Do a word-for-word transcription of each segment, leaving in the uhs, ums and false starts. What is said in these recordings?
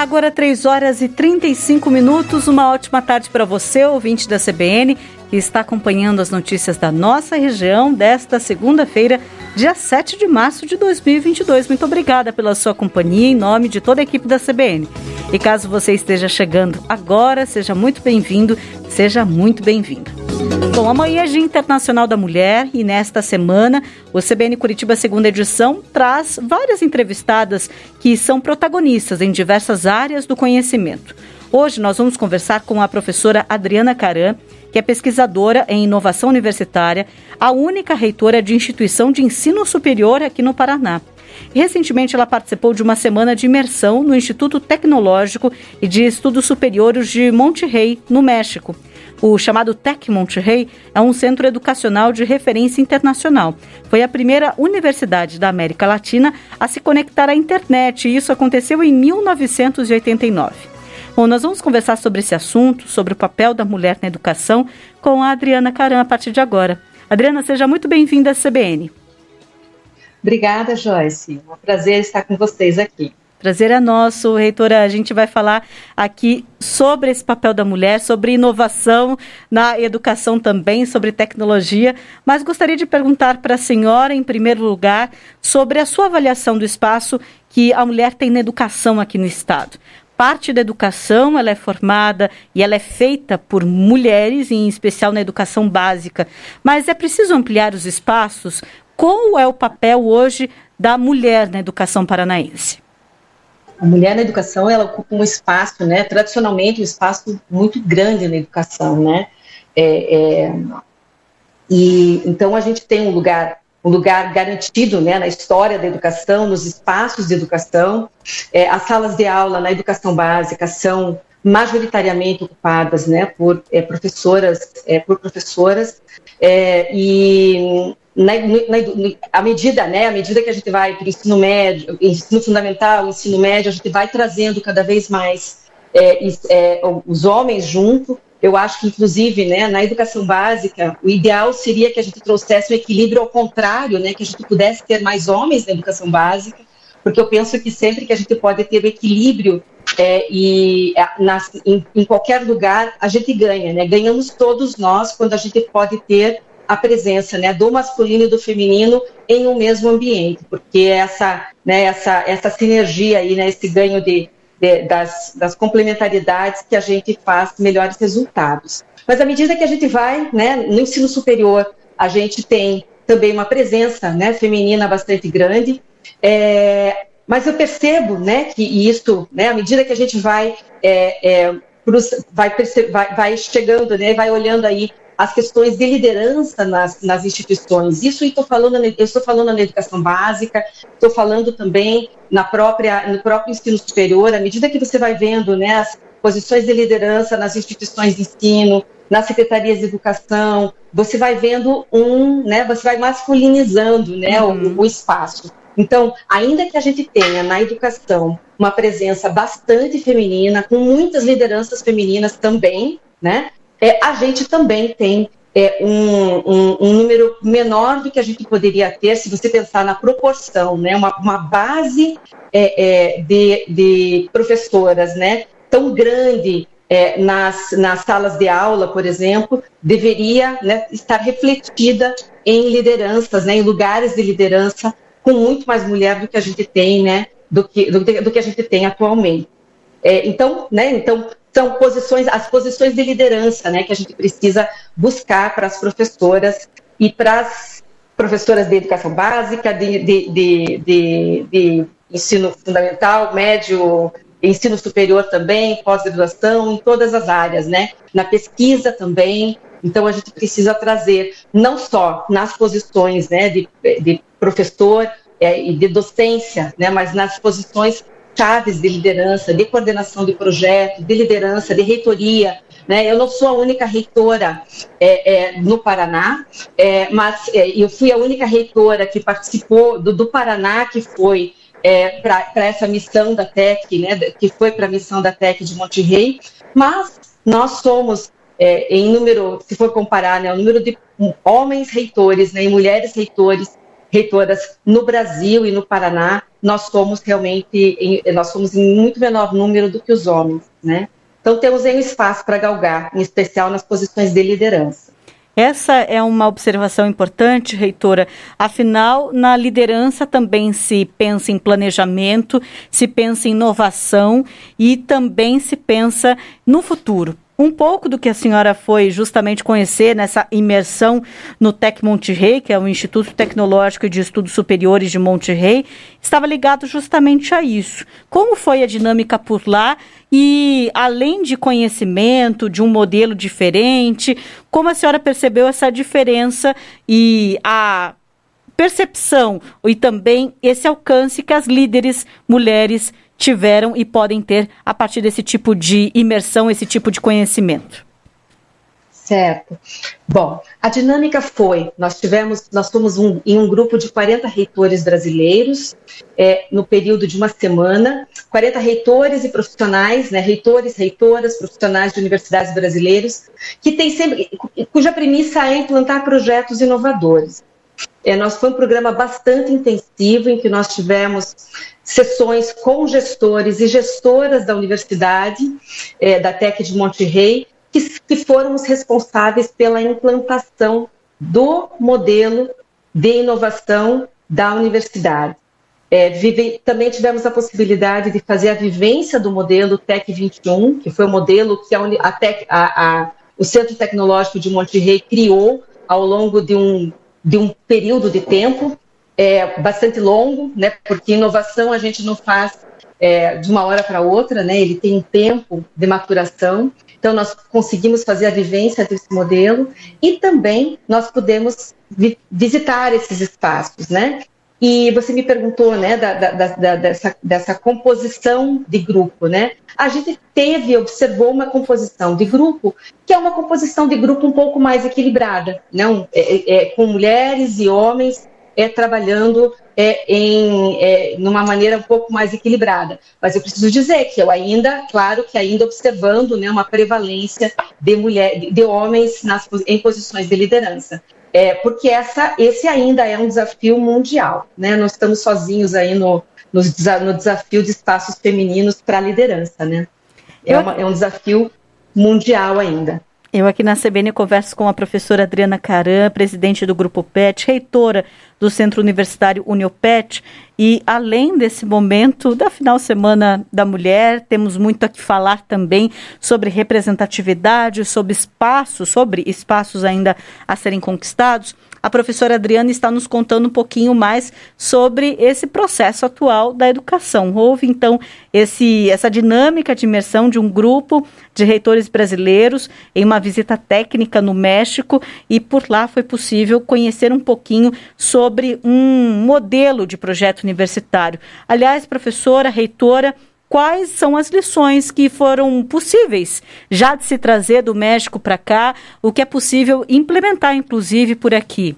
Agora três horas e trinta e cinco minutos, uma ótima tarde para você, ouvinte da C B N, que está acompanhando as notícias da nossa região desta segunda-feira, dia sete de março de dois mil e vinte e dois. Muito obrigada pela sua companhia em nome de toda a equipe da C B N. E caso você esteja chegando agora, seja muito bem-vindo, seja muito bem-vindo. Bom, amanhã é Dia Internacional da Mulher e nesta semana o C B N Curitiba segunda edição traz várias entrevistadas que são protagonistas em diversas áreas do conhecimento. Hoje nós vamos conversar com a professora Adriana Caram, que é pesquisadora em inovação universitária, a única reitora de instituição de ensino superior aqui no Paraná. Recentemente ela participou de uma semana de imersão no Instituto Tecnológico e de Estudos Superiores de Monterrey, no México. O chamado Tec Monterrey é um centro educacional de referência internacional. Foi a primeira universidade da América Latina a se conectar à internet e isso aconteceu em mil novecentos e oitenta e nove. Bom, nós vamos conversar sobre esse assunto, sobre o papel da mulher na educação, com a Adriana Caram a partir de agora. Adriana, seja muito bem-vinda à C B N. Obrigada, Joyce. É um prazer estar com vocês aqui. Prazer é nosso, reitora. A gente vai falar aqui sobre esse papel da mulher, sobre inovação na educação também, sobre tecnologia, mas gostaria de perguntar para a senhora, em primeiro lugar, sobre a sua avaliação do espaço que a mulher tem na educação aqui no Estado. Parte da educação ela é formada e ela é feita por mulheres, em especial na educação básica, mas é preciso ampliar os espaços. Qual é o papel hoje da mulher na educação paranaense? A mulher na educação, ela ocupa um espaço, né, tradicionalmente um espaço muito grande na educação, né, é, é, e então a gente tem um lugar, um lugar garantido, né, na história da educação, nos espaços de educação. É, as salas de aula na educação básica são majoritariamente ocupadas, né, por é, professoras, é, por professoras, é, e Na, na, à medida, né, à medida que a gente vai para o ensino médio, ensino fundamental, ensino médio, a gente vai trazendo cada vez mais é, é, os homens junto. Eu acho que, inclusive, né, na educação básica, o ideal seria que a gente trouxesse um equilíbrio ao contrário, né, que a gente pudesse ter mais homens na educação básica, porque eu penso que sempre que a gente pode ter o equilíbrio é, e nas, em, em qualquer lugar, a gente ganha, né? Ganhamos todos nós quando a gente pode ter a presença, né, do masculino e do feminino em um mesmo ambiente, porque essa, né, essa, essa sinergia aí, né, esse ganho de, de, das, das complementaridades que a gente faz melhores resultados. Mas à medida que a gente vai, né, no ensino superior, a gente tem também uma presença, né, feminina bastante grande, é, mas eu percebo, né, que isso, né, à medida que a gente vai, é, é, vai, vai, vai chegando, né, vai olhando aí as questões de liderança nas, nas instituições. Isso eu estou falando, eu estou falando na educação básica, estou falando também na própria, no próprio ensino superior. À medida que você vai vendo, né, as posições de liderança nas instituições de ensino, nas secretarias de educação, você vai vendo um, né, você vai masculinizando, né, uhum. o, o espaço. Então, ainda que a gente tenha na educação uma presença bastante feminina, com muitas lideranças femininas também, né, É, a gente também tem é, um, um, um número menor do que a gente poderia ter, se você pensar na proporção, né? Uma, uma base é, é, de, de professoras, né, tão grande é, nas, nas salas de aula, por exemplo, deveria, né, estar refletida em lideranças, né, em lugares de liderança, com muito mais mulher do que a gente tem, né, do que, do, do que a gente tem atualmente. É, então, né, então são posições, as posições de liderança, né, que a gente precisa buscar para as professoras e para as professoras de educação básica, de, de, de, de, de ensino fundamental, médio, ensino superior também, pós-graduação, em todas as áreas, né, na pesquisa também. Então, a gente precisa trazer, não só nas posições, né, de, de professor é, e de docência, né, mas nas posições chaves de liderança, de coordenação de projeto, de liderança, de reitoria, né? Eu não sou a única reitora é, é, no Paraná, é, mas é, eu fui a única reitora que participou do, do Paraná, que foi é, para essa missão da Tec, né? Que foi para a missão da Tec de Monterrey, mas nós somos, é, em número, se for comparar, né, o número de homens reitores, né, e mulheres reitores, reitoras no Brasil e no Paraná, nós somos realmente, nós somos em muito menor número do que os homens, né? Então temos aí um espaço para galgar, em especial nas posições de liderança. Essa é uma observação importante, reitora. Afinal, na liderança também se pensa em planejamento, se pensa em inovação e também se pensa no futuro. Um pouco do que a senhora foi justamente conhecer nessa imersão no Tec Monterrey, que é o Instituto Tecnológico de Estudos Superiores de Monterrey, estava ligado justamente a isso. Como foi a dinâmica por lá e, além de conhecimento, de um modelo diferente, como a senhora percebeu essa diferença e a percepção e também esse alcance que as líderes mulheres tiveram e podem ter a partir desse tipo de imersão, esse tipo de conhecimento? Certo. Bom, a dinâmica foi, nós tivemos, nós fomos um, em um grupo de quarenta reitores brasileiros, é, no período de uma semana, quarenta reitores e profissionais, né, reitores, reitoras, profissionais de universidades brasileiros, que tem sempre, cuja premissa é implantar projetos inovadores. É, nós foi um programa bastante intensivo, em que nós tivemos sessões com gestores e gestoras da universidade, é, da Tec de Monterrey, que, que foram os responsáveis pela implantação do modelo de inovação da universidade. É, vive, também tivemos a possibilidade de fazer a vivência do modelo Tec vinte e um, que foi o modelo que a, a Tec, a, a, o Centro Tecnológico de Monterrey criou ao longo de um, de um período de tempo, é, bastante longo, né, porque inovação a gente não faz é, de uma hora para outra, né, ele tem um tempo de maturação. Então, nós conseguimos fazer a vivência desse modelo e também nós pudemos vi- visitar esses espaços, né? E você me perguntou, né, da, da, da, dessa, dessa composição de grupo, né? A gente teve, observou uma composição de grupo que é uma composição de grupo um pouco mais equilibrada, não? É, é, com mulheres e homens é, trabalhando é, em, é, numa maneira um pouco mais equilibrada. Mas eu preciso dizer que eu ainda, claro que ainda observando, né, uma prevalência de, mulher, de, de homens nas, em posições de liderança. É, porque essa, esse ainda é um desafio mundial, né? Não estamos sozinhos aí no, no, no desafio de espaços femininos para a liderança, né? É, uma, é um desafio mundial ainda. Eu aqui na C B N converso com a professora Adriana Caram, presidente do Grupo P E T, reitora do Centro Universitário Uniopet, e além desse momento da final de semana da mulher, temos muito a que falar também sobre representatividade, sobre espaços, sobre espaços ainda a serem conquistados. A professora Adriana está nos contando um pouquinho mais sobre esse processo atual da educação. Houve, então, esse, essa dinâmica de imersão de um grupo de reitores brasileiros em uma visita técnica no México, e por lá foi possível conhecer um pouquinho sobre um modelo de projeto universitário. Aliás, professora, reitora, quais são as lições que foram possíveis já de se trazer do México para cá, o que é possível implementar, inclusive, por aqui?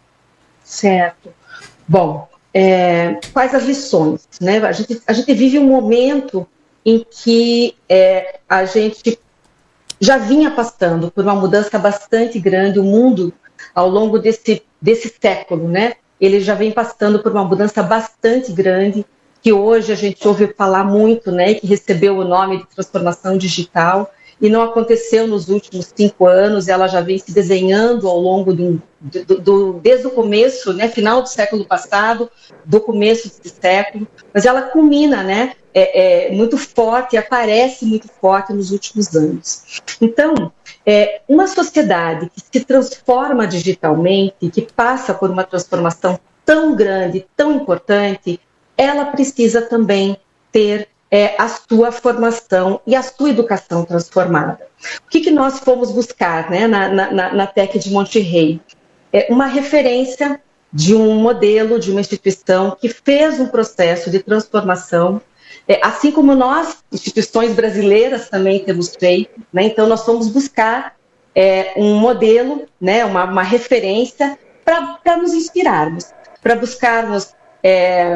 Certo. Bom, é, quais as lições, né? A gente, a gente vive um momento em que é, a gente já vinha passando por uma mudança bastante grande, o mundo, ao longo desse, desse século, né? Ele já vem passando por uma mudança bastante grande, que hoje a gente ouve falar muito, né, que recebeu o nome de transformação digital, e não aconteceu nos últimos cinco anos, ela já vem se desenhando ao longo do, do, do desde o começo, né, final do século passado, do começo desse século, mas ela culmina, né, é, é, muito forte, aparece muito forte nos últimos anos. Então, é, uma sociedade que se transforma digitalmente, que passa por uma transformação tão grande, tão importante, ela precisa também ter é, a sua formação e a sua educação transformada. O que, que nós fomos buscar, né, na, na, na Tec de Monterrey? É uma referência de um modelo, de uma instituição que fez um processo de transformação, é, assim como nós, instituições brasileiras, também temos feito, né? Então nós fomos buscar é, um modelo, né, uma, uma referência para nos inspirarmos, para buscarmos é,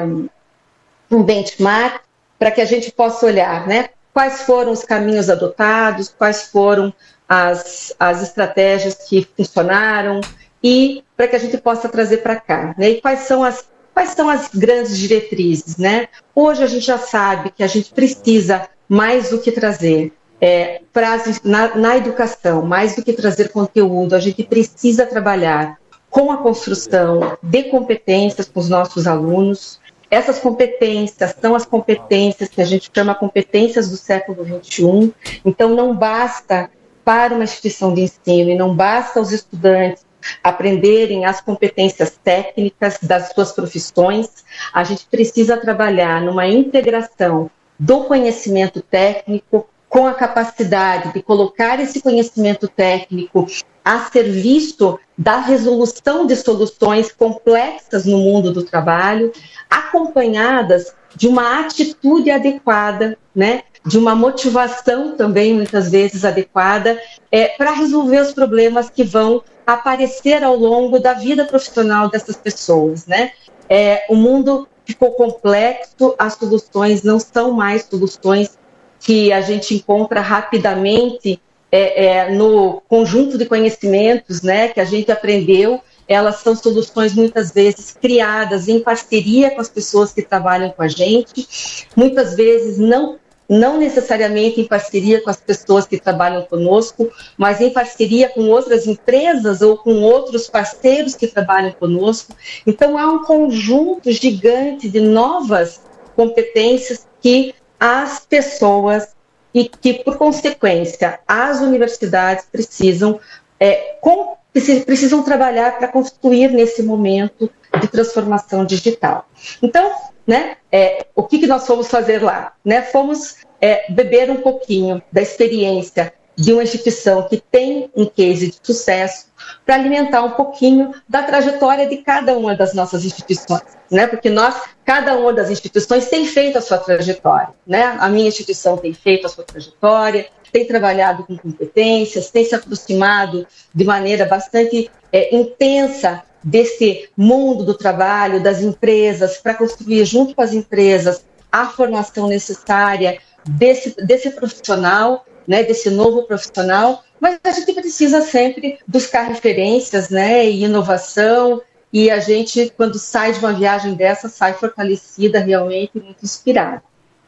um benchmark, para que a gente possa olhar, né, quais foram os caminhos adotados, quais foram as, as estratégias que funcionaram, e para que a gente possa trazer para cá, né, e quais são as, quais são as grandes diretrizes, né? Hoje a gente já sabe que a gente precisa mais do que trazer é, frases na, na educação, mais do que trazer conteúdo, a gente precisa trabalhar com a construção de competências com os nossos alunos. Essas competências são as competências que a gente chama competências do século vinte e um. Então, não basta para uma instituição de ensino e não basta os estudantes aprenderem as competências técnicas das suas profissões. A gente precisa trabalhar numa integração do conhecimento técnico com a capacidade de colocar esse conhecimento técnico a serviço da resolução de soluções complexas no mundo do trabalho, acompanhadas de uma atitude adequada, né? De uma motivação também, muitas vezes, adequada, é, para resolver os problemas que vão aparecer ao longo da vida profissional dessas pessoas, né? É, o mundo ficou complexo, as soluções não são mais soluções que a gente encontra rapidamente é, é, no conjunto de conhecimentos, né, que a gente aprendeu. Elas são soluções muitas vezes criadas em parceria com as pessoas que trabalham com a gente, muitas vezes não, não necessariamente em parceria com as pessoas que trabalham conosco, mas em parceria com outras empresas ou com outros parceiros que trabalham conosco. Então há um conjunto gigante de novas competências que as pessoas e que, por consequência, as universidades precisam, é, com, precisam trabalhar para construir nesse momento de transformação digital. Então, né, é, o que, que nós fomos fazer lá? Né? Fomos é, beber um pouquinho da experiência de uma instituição que tem um case de sucesso para alimentar um pouquinho da trajetória de cada uma das nossas instituições, né? Porque nós, cada uma das instituições tem feito a sua trajetória, né? A minha instituição tem feito a sua trajetória, tem trabalhado com competências, tem se aproximado de maneira bastante é, intensa desse mundo do trabalho, das empresas, para construir junto com as empresas a formação necessária desse, desse profissional, né, desse novo profissional, mas a gente precisa sempre buscar referências, né, e inovação, e a gente, quando sai de uma viagem dessa, sai fortalecida, realmente muito inspirada.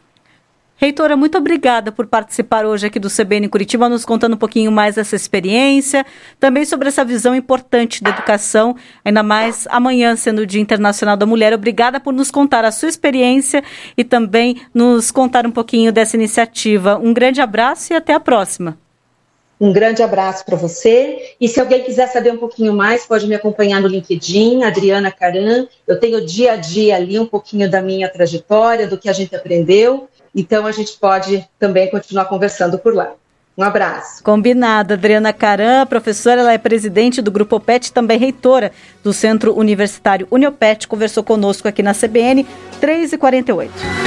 Reitora, muito obrigada por participar hoje aqui do C B N Curitiba, nos contando um pouquinho mais dessa experiência, também sobre essa visão importante da educação, ainda mais amanhã sendo o Dia Internacional da Mulher. Obrigada por nos contar a sua experiência e também nos contar um pouquinho dessa iniciativa. Um grande abraço e até a próxima. Um grande abraço para você, e se alguém quiser saber um pouquinho mais, pode me acompanhar no LinkedIn, Adriana Caran. Eu tenho dia a dia ali um pouquinho da minha trajetória, do que a gente aprendeu, então a gente pode também continuar conversando por lá. Um abraço. Combinado. Adriana Caran, professora, ela é presidente do Grupo OPET, também reitora do Centro Universitário Uniopet, conversou conosco aqui na C B N, três e quarenta e oito.